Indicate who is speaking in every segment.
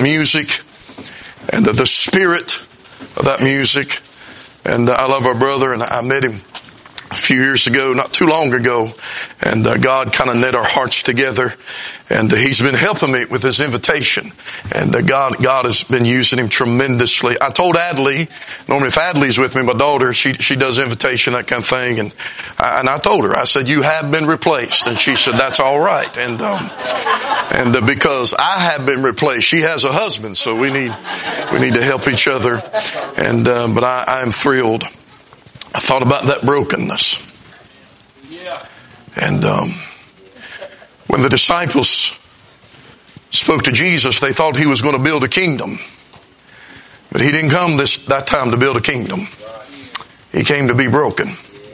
Speaker 1: music and the spirit of that music. And I love our brother, and I met him a few years ago, not too long ago, and God kind of knit our hearts together, and he's been helping me with his invitation, and God has been using him tremendously. I told Adley, normally if Adley's with me, my daughter, she does invitation, that kind of thing, and I told her, I said, you have been replaced, and she said, that's all right, and because I have been replaced, she has a husband, so we need to help each other, and but I am thrilled. I thought about that brokenness. And when the disciples spoke to Jesus, they thought he was going to build a kingdom. But he didn't come that time to build a kingdom. He came to be broken.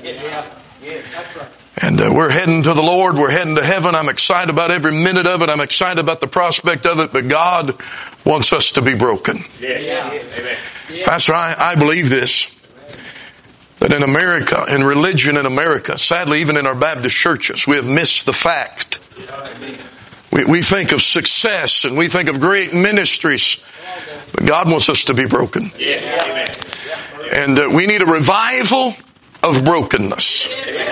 Speaker 1: And we're heading to the Lord. We're heading to heaven. I'm excited about every minute of it. I'm excited about the prospect of it. But God wants us to be broken. Pastor, I believe this. That in America, in religion in America, sadly even in our Baptist churches, we have missed the fact. We think of success and we think of great ministries, but God wants us to be broken. And we need a revival of brokenness.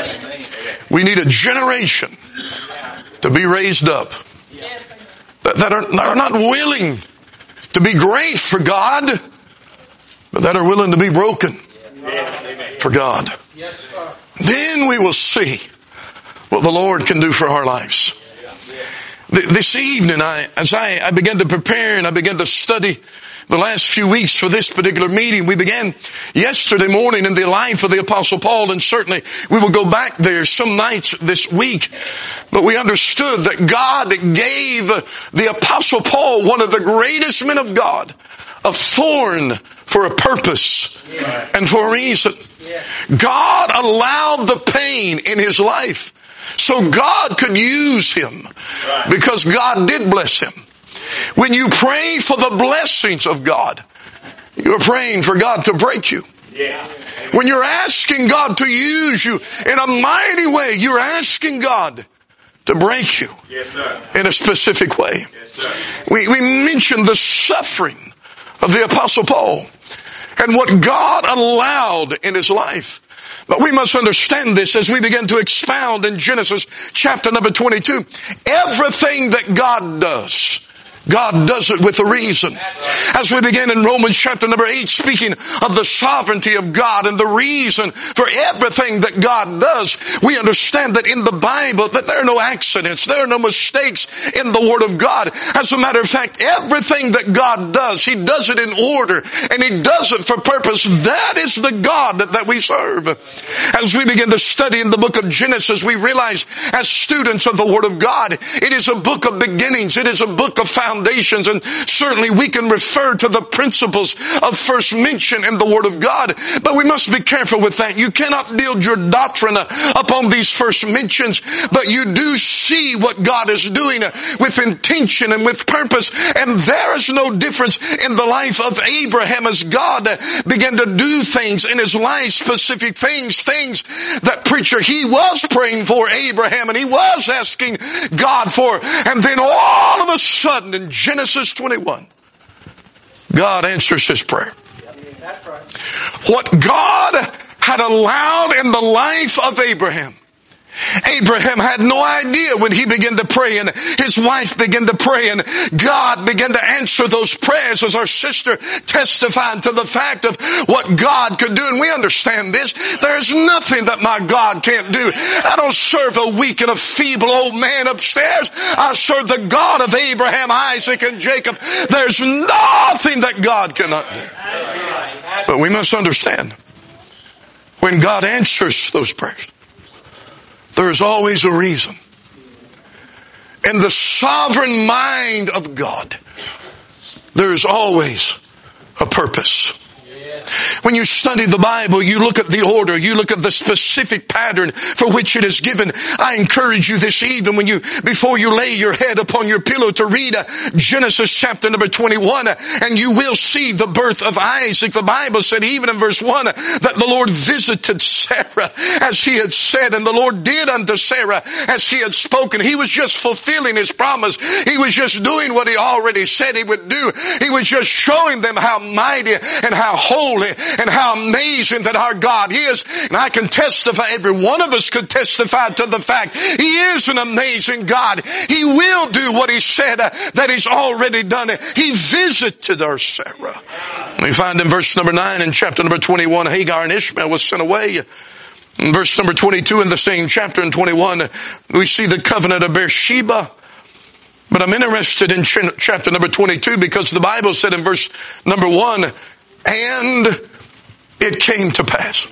Speaker 1: We need a generation to be raised up that are not willing to be great for God, but that are willing to be broken for God. Then we will see what the Lord can do for our lives. This evening, as I began to prepare and I began to study the last few weeks for this particular meeting, we began yesterday morning in the life of the Apostle Paul, and certainly we will go back there some nights this week. But we understood that God gave the Apostle Paul, one of the greatest men of God, a thorn for a purpose and for a reason. God allowed the pain in his life so God could use him, because God did bless him. When you pray for the blessings of God, you're praying for God to break you. When you're asking God to use you in a mighty way, you're asking God to break you in a specific way. We mentioned the suffering of the Apostle Paul and what God allowed in his life. But we must understand this as we begin to expound in Genesis chapter number 22. Everything that God does it with a reason. As we begin in Romans chapter number 8, speaking of the sovereignty of God and the reason for everything that God does, we understand that in the Bible that there are no accidents, there are no mistakes in the Word of God. As a matter of fact, everything that God does, He does it in order, and He does it for purpose. That is the God that we serve. As we begin to study in the book of Genesis, we realize as students of the Word of God, it is a book of beginnings, it is a book of foundations, and certainly we can refer to the principles of first mention in the Word of God, but we must be careful with that. You cannot build your doctrine upon these first mentions, but you do see what God is doing with intention and with purpose, and there is no difference in the life of Abraham as God began to do things in his life, specific things that preacher, he was praying for Abraham and he was asking God for, and then all of a sudden in Genesis 21, God answers his prayer. What God had allowed in the life of Abraham, Abraham had no idea when he began to pray and his wife began to pray and God began to answer those prayers, as our sister testified to the fact of what God could do. And we understand this. There is nothing that my God can't do. I don't serve a weak and a feeble old man upstairs. I serve the God of Abraham, Isaac, and Jacob. There's nothing that God cannot do. But we must understand, when God answers those prayers, there is always a reason. In the sovereign mind of God, there is always a purpose. When you study the Bible, you look at the order, you look at the specific pattern for which it is given. I encourage you this evening before you lay your head upon your pillow to read Genesis chapter number 21, and you will see the birth of Isaac. The Bible said even in verse 1 that the Lord visited Sarah as he had said, and the Lord did unto Sarah as he had spoken. He was just fulfilling his promise. He was just doing what he already said he would do. He was just showing them how mighty and how holy and how amazing that our God is. And I can testify, every one of us could testify to the fact He is an amazing God. He will do what He said that He's already done. He visited our Sarah. We find in verse number 9 in chapter number 21, Hagar and Ishmael was sent away. In verse number 22 in the same chapter in 21, we see the covenant of Beersheba. But I'm interested in chapter number 22 because the Bible said in verse number 1, and it came to pass.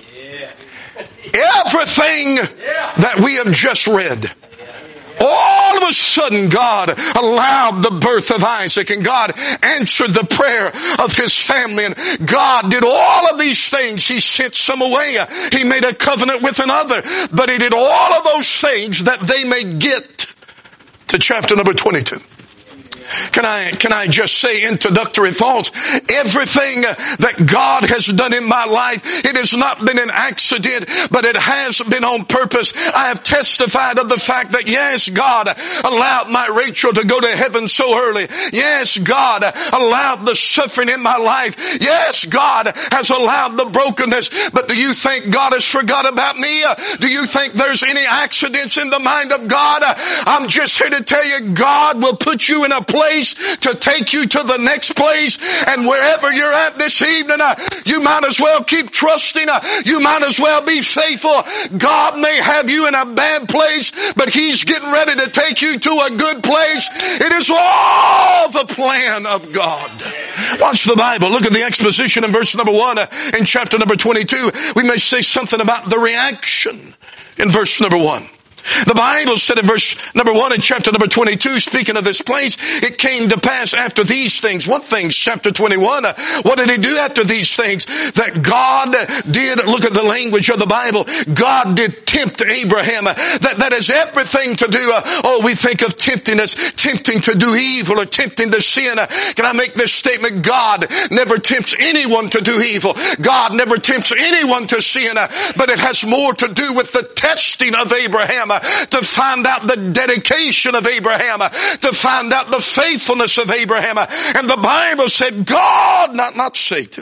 Speaker 1: Everything that we have just read, all of a sudden God allowed the birth of Isaac, and God answered the prayer of his family, and God did all of these things. He sent some away. He made a covenant with another, but He did all of those things that they may get to chapter number 22. Can I just say introductory thoughts? Everything that God has done in my life, it has not been an accident, but it has been on purpose. I have testified of the fact that yes, God allowed my Rachel to go to heaven so early. Yes, God allowed the suffering in my life. Yes, God has allowed the brokenness. But do you think God has forgot about me? Do you think there's any accidents in the mind of God? I'm just here to tell you, God will put you in a place to take you to the next place, and wherever you're at this evening, you might as well keep trusting. You might as well be faithful. God may have you in a bad place, but He's getting ready to take you to a good place. It is all the plan of God. Watch the Bible. Look at the exposition in verse number 1 in chapter number 22. We may say something about the reaction in verse number 1. The Bible said in verse number 1 in chapter number 22, speaking of this place, it came to pass after these things. What things? Chapter 21. What did He do after these things? That God did, look at the language of the Bible, God did tempt Abraham. That has everything to do, we think of tempting us, tempting to do evil or tempting to sin. Can I make this statement? God never tempts anyone to do evil. God never tempts anyone to sin. But it has more to do with the testing of Abraham, to find out the dedication of Abraham, to find out the faithfulness of Abraham. And the Bible said God, not Satan,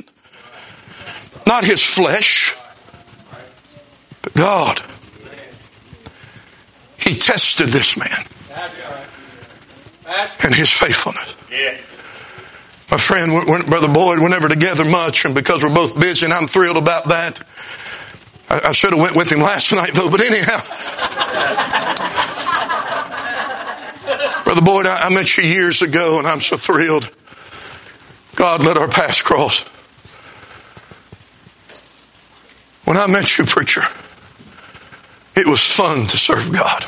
Speaker 1: not his flesh, but God, He tested this man and his faithfulness. My friend, Brother Boyd, we're never together much, and because we're both busy, and I'm thrilled about that. I should have went with him last night though, but anyhow. Brother Boyd, I met you years ago, and I'm so thrilled. God let our paths cross. When I met you, preacher, it was fun to serve God.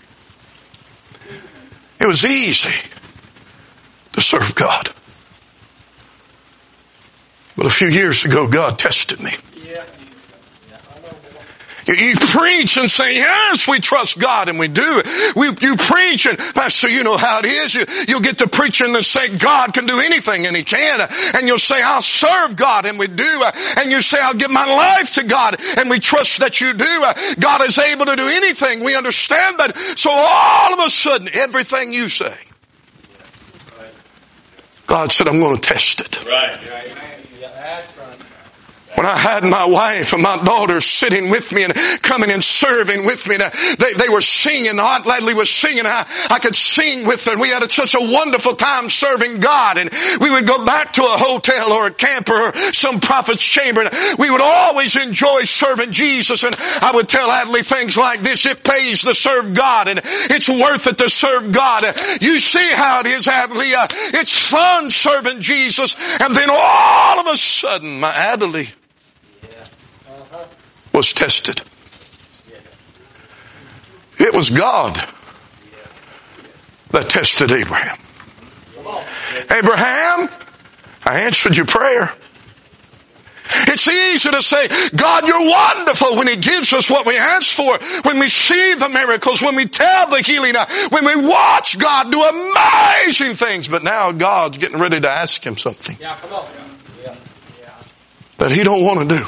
Speaker 1: It was easy to serve God. But a few years ago, God tested me. You preach and say, yes, we trust God, and we do. You preach, and Pastor, you know how it is. You'll get to preaching and say, God can do anything, and He can. And you'll say, I'll serve God, and we do. And you say, I'll give my life to God, and we trust that you do. God is able to do anything. We understand that. So all of a sudden, everything you say, God said, I'm going to test it. Right. That's right. When I had my wife and my daughter sitting with me and coming and serving with me, and they were singing. Aunt Ladley was singing. I could sing with her, and we had such a wonderful time serving God. And we would go back to a hotel or a camper or some prophet's chamber, and we would always enjoy serving Jesus. And I would tell Adley things like this: it pays to serve God, and it's worth it to serve God. You see how it is, Adley. It's fun serving Jesus. And then all of a sudden, my Adley was tested. It was God that tested Abraham. Abraham, I answered your prayer. It's easy to say, God, you're wonderful when He gives us what we ask for, when we see the miracles, when we tell the healing, when we watch God do amazing things. But now God's getting ready to ask Him something that He don't want to do.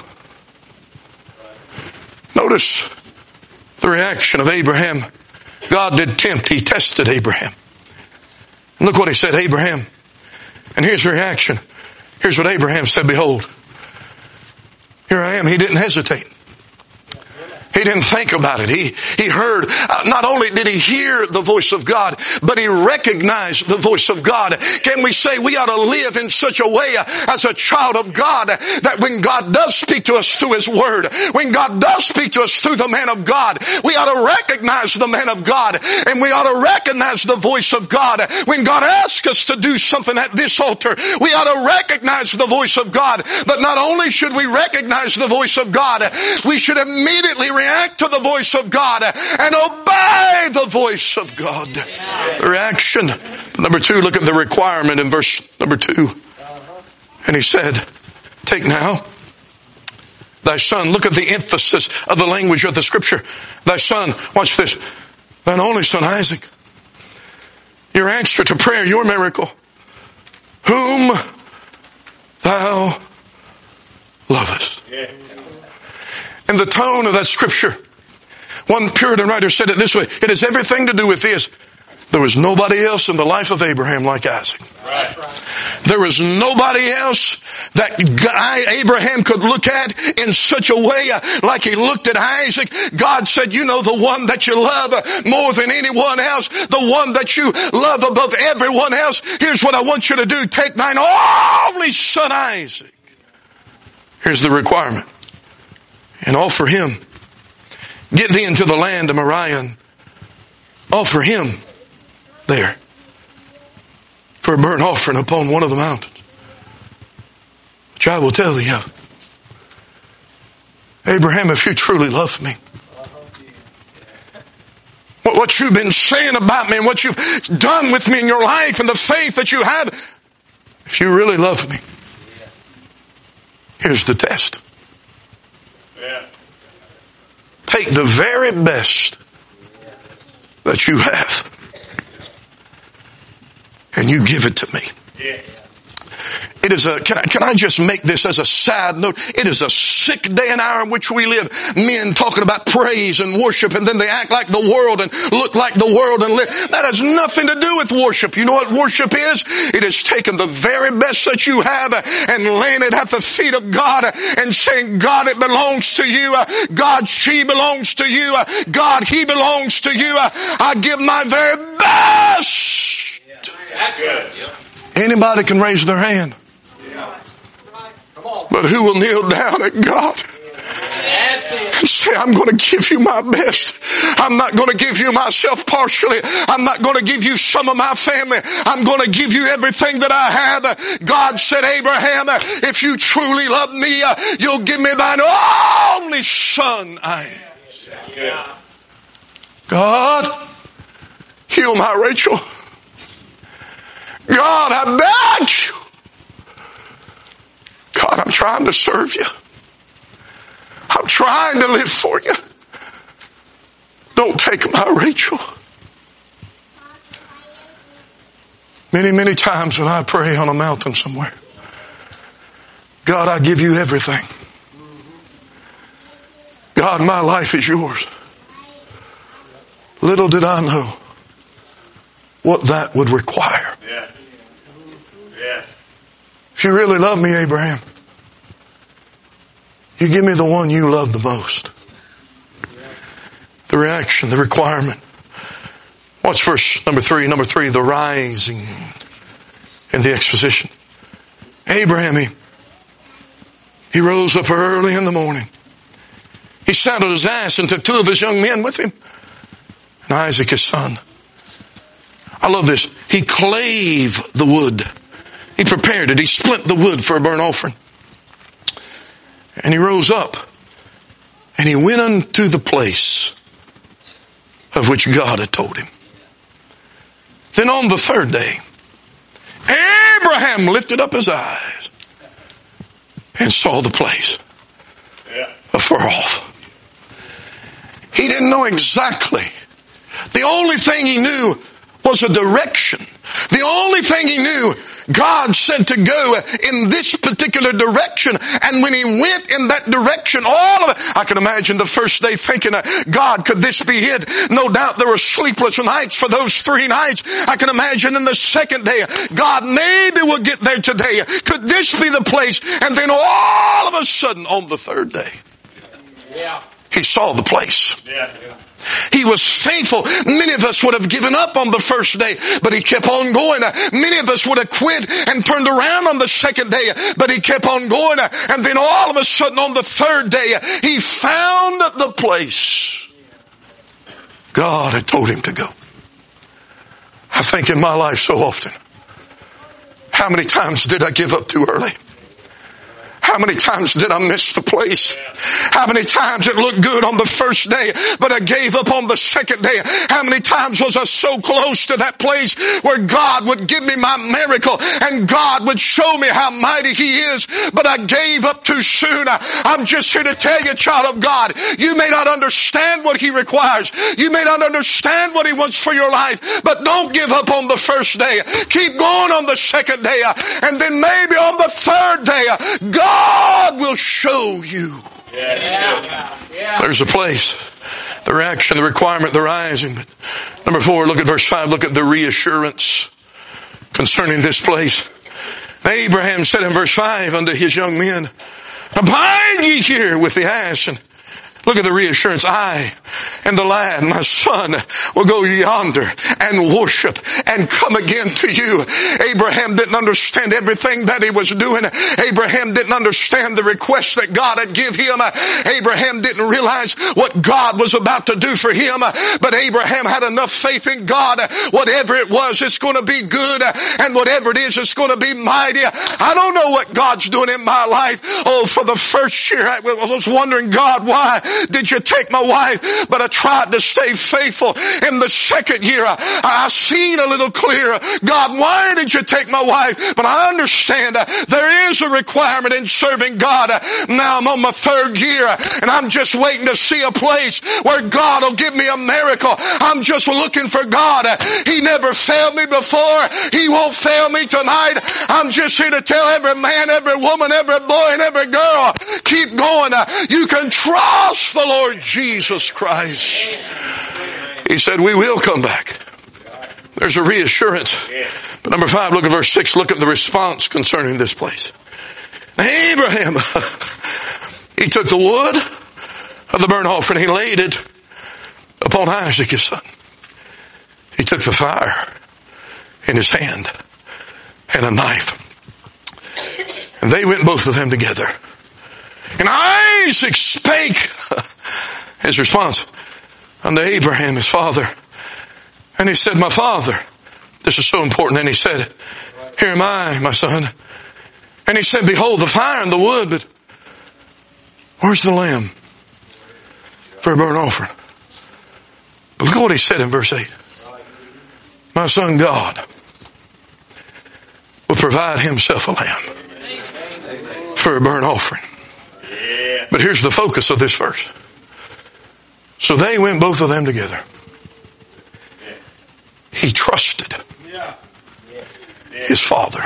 Speaker 1: Notice the reaction of Abraham. God did tempt. He tested Abraham. And look what He said, Abraham. And here's the reaction. Here's what Abraham said, behold, here I am. He didn't hesitate. He didn't think about it. He heard, not only did he hear the voice of God, but he recognized the voice of God. Can we say we ought to live in such a way as a child of God that when God does speak to us through His Word, when God does speak to us through the man of God, we ought to recognize the man of God, and we ought to recognize the voice of God. When God asks us to do something at this altar, we ought to recognize the voice of God. But not only should we recognize the voice of God, we should immediately react to the voice of God and obey the voice of God. The reaction. Number 2, look at the requirement in verse number 2. And He said, take now thy son. Look at the emphasis of the language of the Scripture. Thy son, watch this, thine only son Isaac. Your answer to prayer, your miracle. Whom thou lovest. In the tone of that Scripture, one Puritan writer said it this way, it has everything to do with this. There was nobody else in the life of Abraham like Isaac. There was nobody else that Abraham could look at in such a way like he looked at Isaac. God said, you know the one that you love more than anyone else, the one that you love above everyone else. Here's what I want you to do. Take thine only son Isaac. Here's the requirement. And offer him. Get thee into the land of Moriah and offer him there for a burnt offering upon one of the mountains, which I will tell thee of. Abraham, if you truly love me, what you've been saying about me and what you've done with me in your life and the faith that you have, if you really love me, here's the test. Take the very best that you have and you give it to me. It is can I just make this as a side note? It is a sick day and hour in which we live. Men talking about praise and worship, and then they act like the world and look like the world and live. That has nothing to do with worship. You know what worship is? It is taking the very best that you have and laying it at the feet of God and saying, God, it belongs to you. God, she belongs to you. God, he belongs to you. I give my very best. That's good. Anybody can raise their hand. But who will kneel down at God and say, I'm going to give you my best. I'm not going to give you myself partially. I'm not going to give you some of my family. I'm going to give you everything that I have. God said, Abraham, if you truly love me, you'll give me thine only son, Isaac. God, heal my Rachel. God, I beg you. God, I'm trying to serve you. I'm trying to live for you. Don't take my Rachel. Many, many times when I pray on a mountain somewhere, God, I give you everything. God, my life is yours. Little did I know what that would require. Yeah. Yeah. If you really love me, Abraham, you give me the one you love the most. The reaction, the requirement. Watch verse number 3. Number 3, the rising and the exposition. Abraham, he rose up early in the morning. He saddled his ass and took 2 of his young men with him, and Isaac his son. I love this. He clave the wood. He prepared it. He split the wood for a burnt offering. And he rose up and he went unto the place of which God had told him. Then on the 3rd day, Abraham lifted up his eyes and saw the place afar off. He didn't know exactly. The only thing he knew was a direction. The only thing he knew, God said to go in this particular direction. And when he went in that direction, all of it, I can imagine the first day thinking, God, could this be it? No doubt there were sleepless nights for those 3 nights. I can imagine in the second day, God, maybe we'll get there today. Could this be the place? And then all of a sudden on the third day, he saw the place. He was faithful. Many of us would have given up on the first day, but he kept on going. Many of us would have quit and turned around on the second day, but he kept on going. And then all of a sudden on the third day, he found the place God had told him to go. I think in my life so often, how many times did I give up too early? How many times did I miss the place? How many times it looked good on the first day, but I gave up on the second day? How many times was I so close to that place where God would give me my miracle and God would show me how mighty He is, but I gave up too soon? I'm just here to tell you, child of God, you may not understand what He requires. You may not understand what He wants for your life, but don't give up on the first day. Keep going on the second day, and then maybe on the third day, God will show you. There's a place, the reaction, the requirement, the rising. But number 4, look at verse 5. Look at the reassurance concerning this place. Abraham said in verse 5 unto his young men, abide ye here with the ass. And look at the reassurance. I and the lad, my son, will go yonder and worship and come again to you. Abraham didn't understand everything that he was doing. Abraham didn't understand the request that God had given him. Abraham didn't realize what God was about to do for him. But Abraham had enough faith in God. Whatever it was, it's going to be good. And whatever it is, it's going to be mighty. I don't know what God's doing in my life. Oh, for the first year, I was wondering, God, why did you take my wife? But I tried to stay faithful. In the second year, I seen a little clearer. God, why did you take my wife? But I understand there is a requirement in serving God. Now I'm on my 3rd year, and I'm just waiting to see a place where God will give me a miracle. I'm just looking for God. He never failed me before. He won't fail me tonight. I'm just here to tell every man, every woman, every boy, and every girl, keep going. You can trust the Lord Jesus Christ. He said, we will come back. There's a reassurance. But number 5, look at verse 6. Look at the response concerning this place. Abraham, he took the wood of the burnt offering. He laid it upon Isaac, his son. He took the fire in his hand and a knife. And they went, both of them, together. And Isaac spake, his response, unto Abraham, his father. And he said, my father. This is so important. And he said, here am I, my son. And he said, behold the fire and the wood, but where's the lamb for a burnt offering? But look at what he said in verse 8. My son, God will provide himself a lamb for a burnt offering. But here's the focus of this verse. So they went, both of them, together. He trusted his father.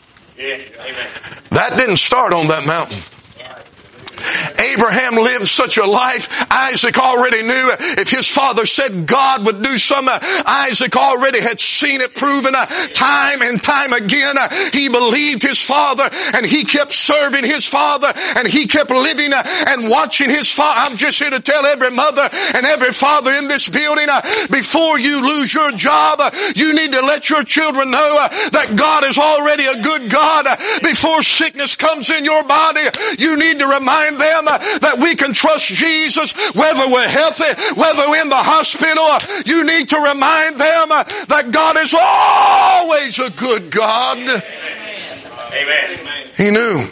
Speaker 1: That didn't start on that mountain. Abraham lived such a life. Isaac already knew if his father said God would do something, Isaac already had seen it proven time and time again. He believed his father, and he kept serving his father, and he kept living and watching his father. I'm just here to tell every mother and every father in this building, before you lose your job, you need to let your children know that God is already a good God. Before sickness comes in your body, you need to remind them that we can trust Jesus whether we're healthy, whether we're in the hospital. You need to remind them that God is always a good God. Amen. He knew.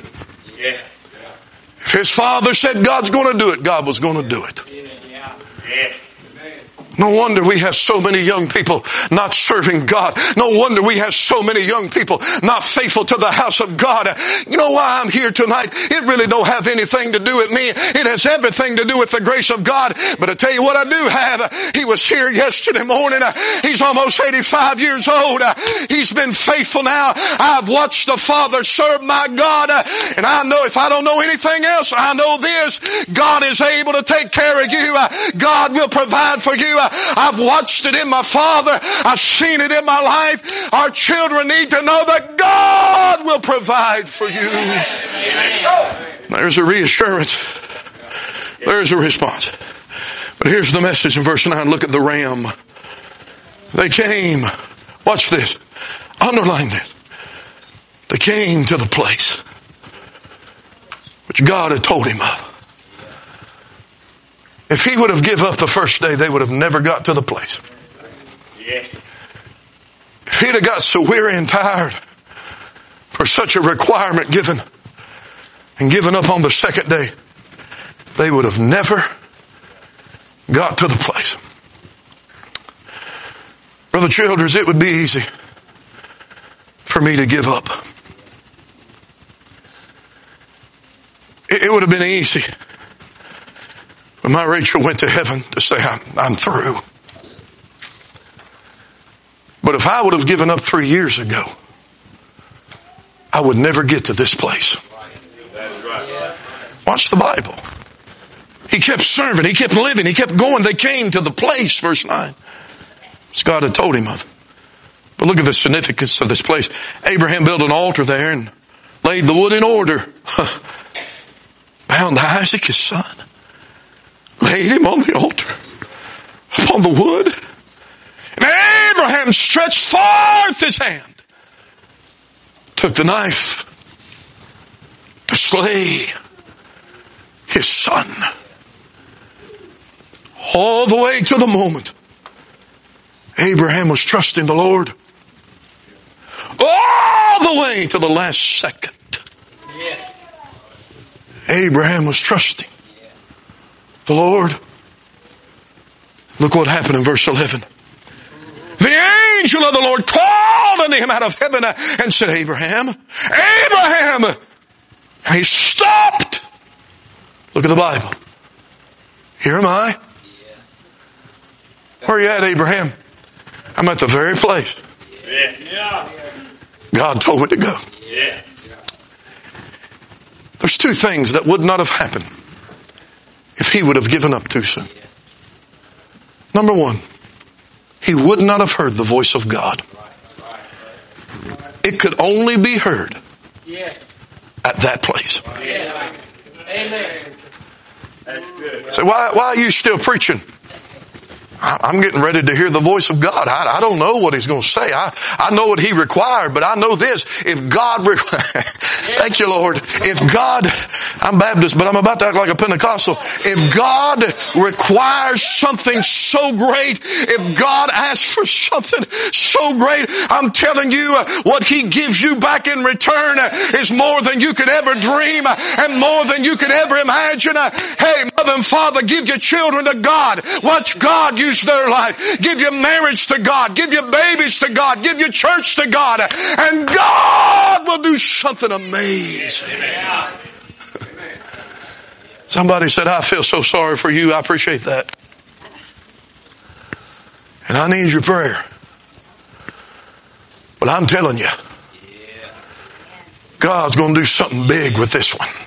Speaker 1: If his father said God's going to do it, God was going to do it. No wonder we have so many young people not serving God. No wonder we have so many young people not faithful to the house of God. You know why I'm here tonight? It really don't have anything to do with me. It has everything to do with the grace of God. But I tell you what I do have. He was here yesterday morning. He's almost 85 years old. He's been faithful now. I've watched the Father serve my God. And I know if I don't know anything else, I know this. God is able to take care of you. God will provide for you. I've watched it in my father. I've seen it in my life. Our children need to know that God will provide for you. There's a reassurance. There's a response. But here's the message in verse 9. Look at the ram. They came. Watch this. Underline this. They came to the place which God had told him of. If he would have given up the first day, they would have never got to the place. If he'd have got so weary and tired for such a requirement given and given up on the second day, they would have never got to the place. Brother Childers, it would be easy for me to give up. It would have been easy when my Rachel went to heaven to say, I'm through. But if I would have given up 3 years ago, I would never get to this place. Watch the Bible. He kept serving. He kept living. He kept going. They came to the place, verse 9, as God had told him of. But look at the significance of this place. Abraham built an altar there and laid the wood in order. Bound Isaac, his son. Laid him on the altar, upon the wood. And Abraham stretched forth his hand, took the knife to slay his son. All the way to the moment Abraham was trusting the Lord. All the way to the last second Abraham was trusting the Lord. Look what happened in verse 11. The angel of the Lord called unto him out of heaven and said, Abraham, Abraham! And he stopped. Look at the Bible. Here am I. Where are you at, Abraham? I'm at the very place God told me to go. There's two things that would not have happened if he would have given up too soon. Number one, he would not have heard the voice of God. It could only be heard at that place. So why are you still preaching? I'm getting ready to hear the voice of God. I don't know what he's going to say. I know what he required, but I know this. If God, thank you, Lord. If God, I'm Baptist, but I'm about to act like a Pentecostal. If God requires something so great, if God asks for something so great, I'm telling you, what he gives you back in return is more than you could ever dream and more than you could ever imagine. Hey, mother and father, give your children to God. Watch God use their life. Give your marriage to God. Give your babies to God. Give your church to God. And God will do something amazing. Somebody said, I feel so sorry for you. I appreciate that. And I need your prayer. But I'm telling you, God's going to do something big with this one.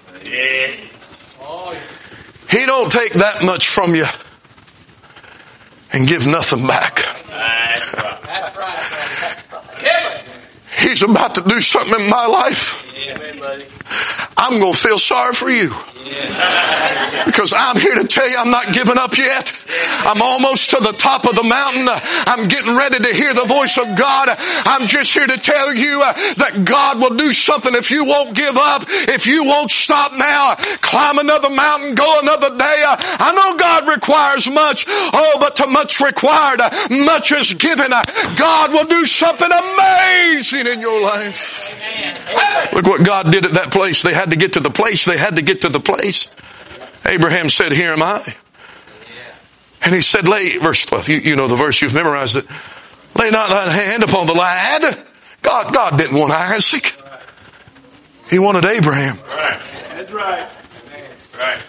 Speaker 1: He don't take that much from you and give nothing back.
Speaker 2: That's right.
Speaker 1: He's about to do something in my life. I'm going to feel sorry for you. Because I'm here to tell you I'm not giving up yet. I'm almost to the top of the mountain. I'm getting ready to hear the voice of God. I'm just here to tell you that God will do something if you won't give up. If you won't stop now, climb another mountain, go another day. I know God requires much. Oh, but to much required, much is given. God will do something amazing in your life. Look what God did at that place. They had to get to the place. They had to get to the place. Abraham said, here am I. And he said, verse 12, you know the verse, you've memorized it. Lay not thine hand upon the lad. God didn't want Isaac. He wanted Abraham.
Speaker 2: Right. That's right. Right.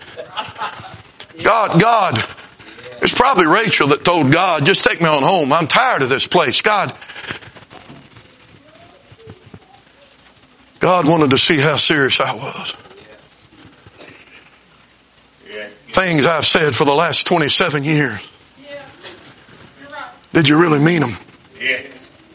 Speaker 1: God. It's probably Rachel that told God, just take me on home. I'm tired of this place. God wanted to see how serious I was. Things I've said for the last 27 years. Did you really mean them?
Speaker 2: Yeah.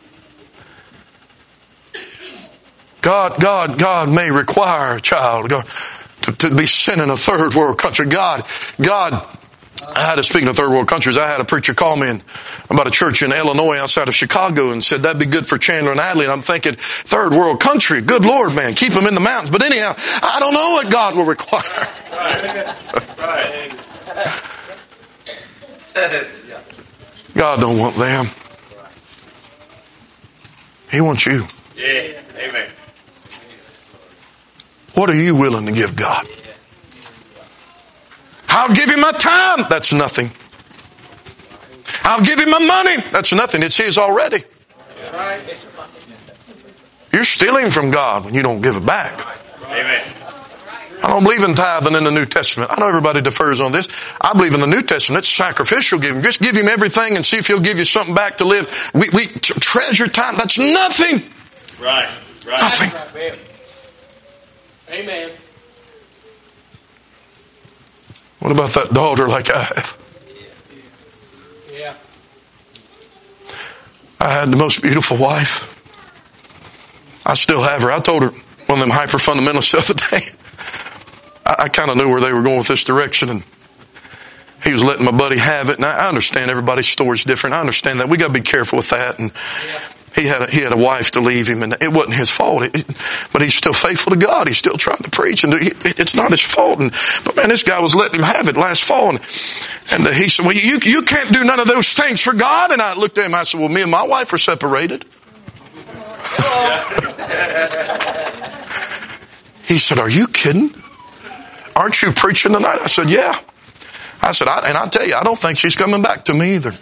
Speaker 1: God may require a child to be sent in a third world country. God, speaking of third world countries, I had a preacher call me about a church in Illinois outside of Chicago and said that'd be good for Chandler and Adley. And I'm thinking, third world country, good Lord, man, keep them in the mountains. But anyhow, I don't know what God will require.
Speaker 2: Right.
Speaker 1: God don't want them. He wants you.
Speaker 2: Yeah. Amen.
Speaker 1: What are you willing to give God? I'll give him my time. That's nothing. I'll give him my money. That's nothing. It's his already. You're stealing from God when you don't give it back.
Speaker 2: Amen.
Speaker 1: I don't believe in tithing in the New Testament. I know everybody differs on this. I believe in the New Testament. It's sacrificial giving. Just give him everything and see if he'll give you something back to live. We treasure time. That's nothing.
Speaker 2: Right.
Speaker 1: Nothing.
Speaker 2: Amen.
Speaker 1: What about that daughter like I have?
Speaker 2: Yeah.
Speaker 1: I had the most beautiful wife. I still have her. I told her one of them hyper fundamentalists the other day. I kind of knew where they were going with this direction, and he was letting my buddy have it. And I understand everybody's story's different. I understand that. We got to be careful with that. And he had a wife to leave him, and it wasn't his fault. But he's still faithful to God. He's still trying to preach, and it's not his fault. But man, this guy was letting him have it last fall, and he said, "Well, you can't do none of those things for God." And I looked at him. I said, "Well, me and my wife are separated." He said, "Are you kidding? Aren't you preaching tonight?" I said, "Yeah." I said, and I tell you, I don't think she's coming back to me either.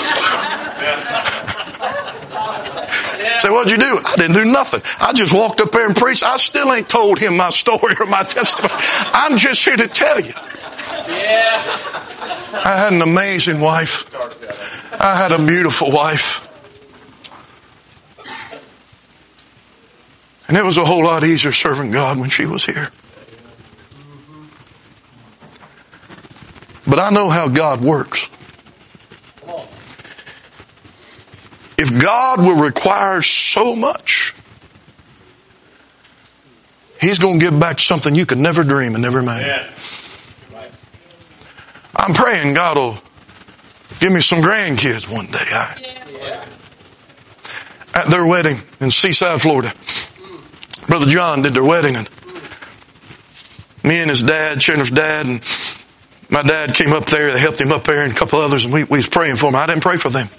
Speaker 1: Say, what'd you do? I didn't do nothing. I just walked up there and preached. I still ain't told him my story or my testimony. I'm just here to tell you.
Speaker 2: Yeah.
Speaker 1: I had an amazing wife. I had a beautiful wife. And it was a whole lot easier serving God when she was here. But I know how God works. If God will require so much, He's going to give back something you could never dream and never imagine.
Speaker 2: Yeah.
Speaker 1: I'm praying God will give me some grandkids one day. At their wedding in Seaside, Florida, Brother John did their wedding, and me and his dad, Chandler's dad, and my dad came up there. They helped him up there and a couple others, and we was praying for them. I didn't pray for them.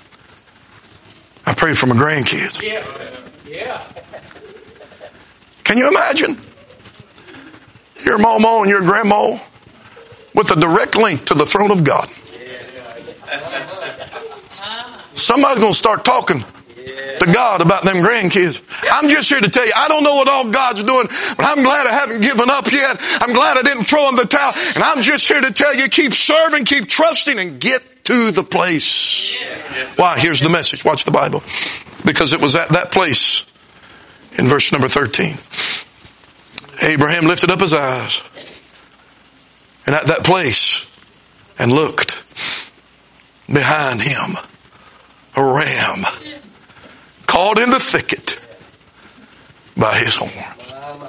Speaker 1: I prayed for my grandkids.
Speaker 2: Yeah.
Speaker 1: Can you imagine? Your mama and your grandma with a direct link to the throne of God. Somebody's going to start talking to God about them grandkids. I'm just here to tell you, I don't know what all God's doing, but I'm glad I haven't given up yet. I'm glad I didn't throw in the towel. And I'm just here to tell you, keep serving, keep trusting, and get to the place. Why? Here's the message. Watch the Bible. Because it was at that place in verse number 13. Abraham lifted up his eyes and at that place and looked behind him. A ram caught in the thicket by his horn.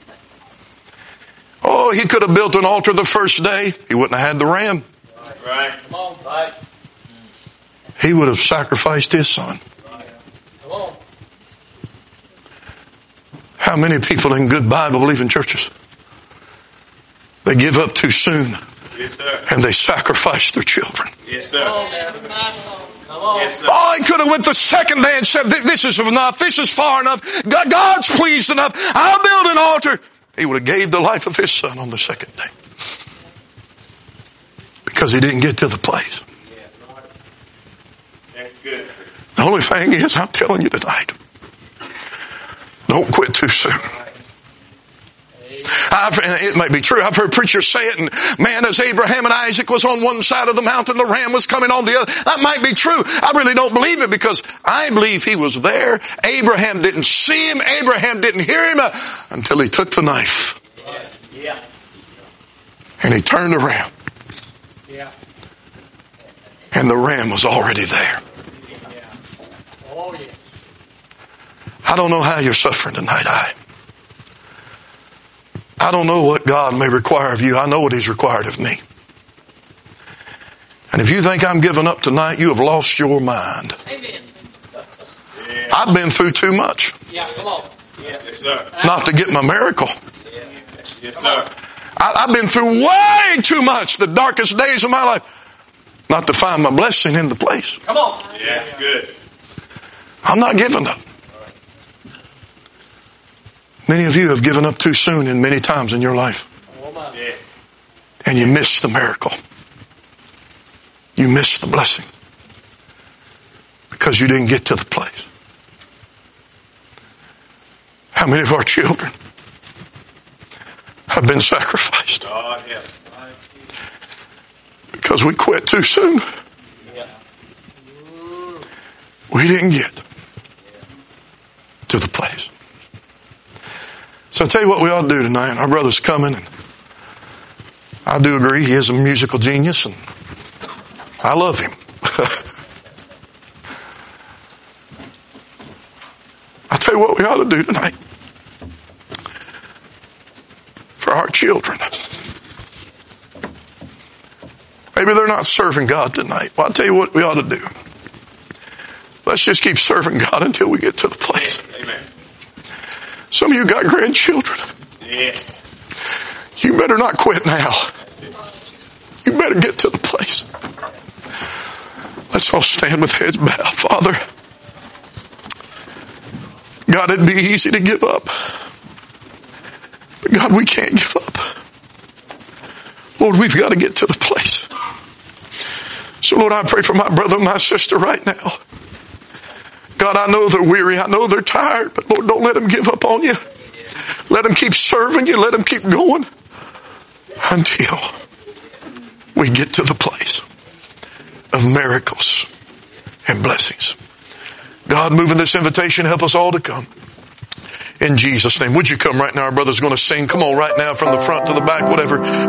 Speaker 1: Oh, he could have built an altar the first day. He wouldn't have had the ram.
Speaker 2: Right. Come on. Right.
Speaker 1: He would have sacrificed his son.
Speaker 2: Come on.
Speaker 1: How many people in good Bible believing churches? They give up too soon.
Speaker 2: Yes, sir.
Speaker 1: And they sacrifice their children.
Speaker 2: Yes, sir. Come on. Yes, sir.
Speaker 1: Oh, he could have went the second day and said, this is enough. This is far enough. God's pleased enough. I'll build an altar. He would have gave the life of his son on the second day. Because he didn't get to the place.
Speaker 2: That's good.
Speaker 1: The only thing is, I'm telling you tonight, don't quit too soon. And it may be true. I've heard preachers say it, and man, as Abraham and Isaac was on one side of the mountain, the ram was coming on the other. That might be true. I really don't believe it, because I believe he was there. Abraham didn't see him. Abraham didn't hear him until he took the knife.
Speaker 2: Yeah.
Speaker 1: And he turned around.
Speaker 2: Yeah.
Speaker 1: And the ram was already there.
Speaker 2: Yeah. Oh, yeah.
Speaker 1: I don't know how you're suffering tonight. I don't know what God may require of you. I know what he's required of me. And if you think I'm giving up tonight, you have lost your mind.
Speaker 2: Amen.
Speaker 1: I've been through too much.
Speaker 2: Yeah, come on. Yeah. Yes, sir.
Speaker 1: Not to get my miracle.
Speaker 2: Yeah. Yes, sir.
Speaker 1: I've been through way too much, the darkest days of my life, not to find my blessing in the place.
Speaker 2: Come on. Yeah, good.
Speaker 1: I'm not giving up. Many of you have given up too soon and many times in your life.
Speaker 2: Yeah.
Speaker 1: And you missed the miracle. You missed the blessing. Because you didn't get to the place. How many of our children have been sacrificed?
Speaker 2: God help.
Speaker 1: Because we quit too soon.
Speaker 2: Yeah.
Speaker 1: We didn't get to the place. So I'll tell you what we ought to do tonight. Our brother's coming, and I do agree he is a musical genius, and I love him. I'll tell you what we ought to do tonight for our children. Maybe they're not serving God tonight. Well, I'll tell you what we ought to do. Let's just keep serving God until we get to the place.
Speaker 2: Amen.
Speaker 1: Some of you got grandchildren.
Speaker 2: Yeah.
Speaker 1: You better not quit now. You better get to the place. Let's all stand with heads bowed. Father, God, it'd be easy to give up. But God, we can't give up. Lord, we've got to get to the place. So Lord, I pray for my brother and my sister right now. God, I know they're weary. I know they're tired. But Lord, don't let them give up on you. Let them keep serving you. Let them keep going until we get to the place of miracles and blessings. God, move in this invitation. Help us all to come. In Jesus' name. Would you come right now? Our brother's going to sing. Come on right now from the front to the back, whatever